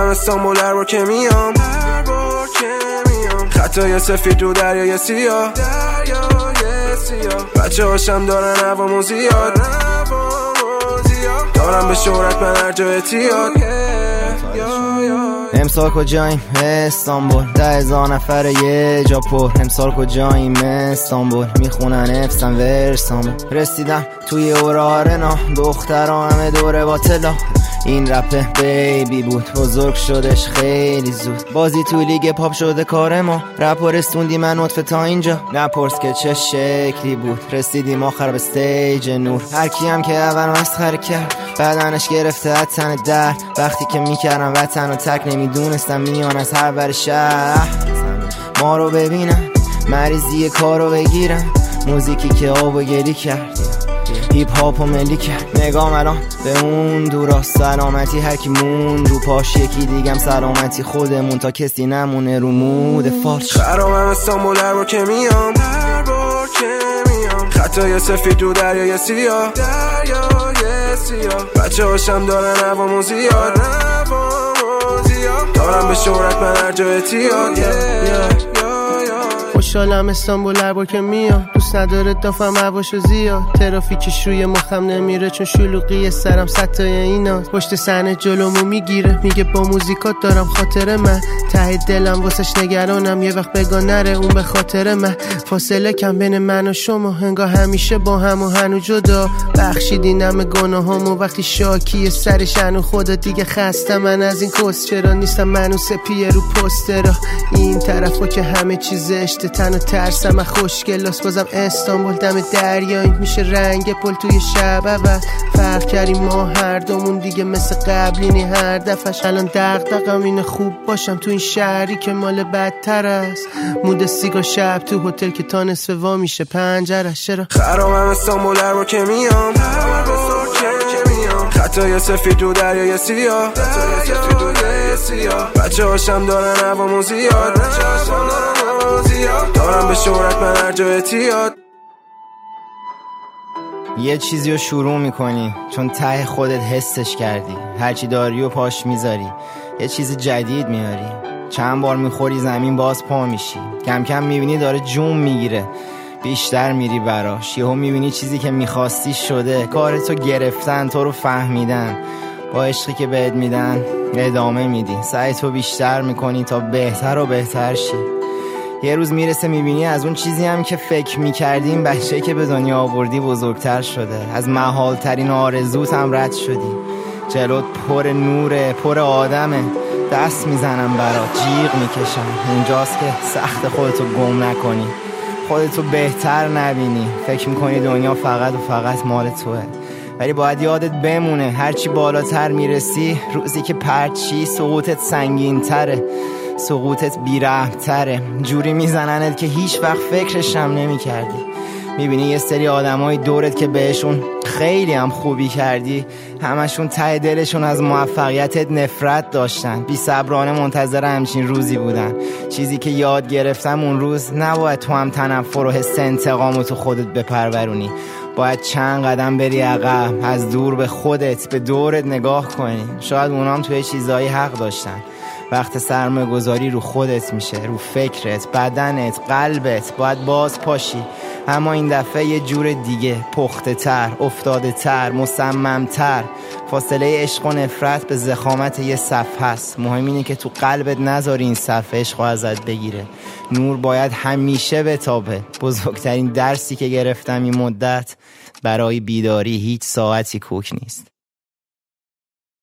خرامم استانبول هر بار که میام، خطای سفید رو دریای سیاه، بچه هاشم دارن هوامو زیاد، دارم به شهرت من هر جای اعتیاد. امسال کجاییم استانبول، 10,000 نفر یه جا پر. امسال کجاییم استانبول، میخونن افسن ورسامو. رسیدم توی اورارنا، دخترها همه دوره با طلا. این رپ بیبی بود، بزرگ شدش خیلی زود. بازی توی لیگ پاپ شده کار ما، رپ رسوندی من نطفه تا اینجا. نپرس که چه شکلی بود، رسیدیم آخر به استیج نور. هر کیم که اول مسخره کرد، بدنش گرفته از تن در. وقتی که میکردم وطن و تک، نمیدونستم میان از هر بر شهر. ما رو ببینن، مریضی کارو بگیرن، موزیکی که آب و گلی کرد، هیپ هاپ و ملی کرد. نگام الان به اون دورا، سلامتی هر کی مون رو پاش، یکی دیگم سلامتی خودمون تا کسی نمونه رو مود فارش. خرامم استانبول هر بار که میام، خطای سفید رو دریای سیاه، بچه هاشم دارن هوامو زیاد، دارم به شهرت من هر جای اعتیاد. خوشحالم استانبول هر بار که میام، دوست نداره دافم هواشو زیاد. ترافیکش روی مخم نمیره چون شلوغی سرم ستای اینا. پشت صحنه جلومو میگیره، میگه با موزیکات دارم خاطر من. ته دلم واسش نگرانم، یه وقت بگا نره اون به خاطر من. فاصله کم بین من و شما، انگار همیشه با هم و هنو جدا. بخشیدین همه گناهامو وقتی شاکی سرش هنو. خدا دیگه خستم من از این کس، چرا نیستم منو سپیه رو پسترا. این طرفا که همه چیز اشته، تن و ترسم خوشگلاست. بازم استانبول دم دریا، این میشه رنگ پل توی شب. اول فرق کردیم ما هر دومون دیگه، مثل قبلینی هر دفعش. الان دغدغم اینه خوب باشم تو این شهری که مال بدتر است. مود سیگار شب تو هتل که تا نصف وا میشه پنجرش. چرا خرامم استانبول هر بار که میام، خطای سفید رو دریای سیاه، بچه هاشم دارن هوامو زیاد، دارم به شهرت من هر جای اعتیاد. یه چیزی رو شروع میکنی چون ته خودت حسش کردی، هرچی داری و پاش میذاری، یه چیز جدید میاری. چند بار میخوری زمین باز پا میشی، کم کم میبینی داره جون میگیره، بیشتر میری براش. یهو میبینی چیزی که میخواستی شده، کارتو گرفتن، تو رو فهمیدن، با عشقی که بهت میدن ادامه میدی، سعی تو بیشتر میکنی تا بهتر و بهتر شی. یه روز میرسه میبینی از اون چیزی هم که فکر میکردیم بچه‌ای که به دنیا آوردی بزرگتر شده، از محال ترین آرزوت هم رد شدی. جلوت پر نوره، پر آدمه، دست میزنم برات، جیغ میکشم. اونجاست که سخت خودتو گم نکنی، خودتو بهتر نبینی، فکر میکنی دنیا فقط و فقط مال توه. ولی باید یادت بمونه هرچی بالاتر میرسی، روزی که پرچی سقوطت سنگین تره، سقوطت بی‌رحم‌تره. جوری میزننت که هیچ وقت فکرش هم نمی کردی. میبینی یه سری آدمای دورت که بهشون خیلی هم خوبی کردی، همشون ته دلشون از موفقیتت نفرت داشتن، بی صبرانه منتظر همچین روزی بودن. چیزی که یاد گرفتم اون روز، نباید تو هم تنفر و حس انتقامو تو خودت بپرورونی. باید چند قدم بری عقب، از دور به خودت، به دورت نگاه کنی. شاید اونام توی چیزایی حق داشتن. وقت سرمایه گذاری رو خودت میشه، رو فکرت، بدنت، قلبت. باید باز پاشی، اما این دفعه یه جور دیگه، پخته تر، افتاده تر، مصمم تر. فاصله عشق و نفرت به ضخامت یه صف هست. مهم اینه که تو قلبت نذاری این صف عشق ازت بگیره. نور باید همیشه بتابه. بزرگترین درسی که گرفتم این مدت، برای بیداری هیچ ساعتی کوک نیست.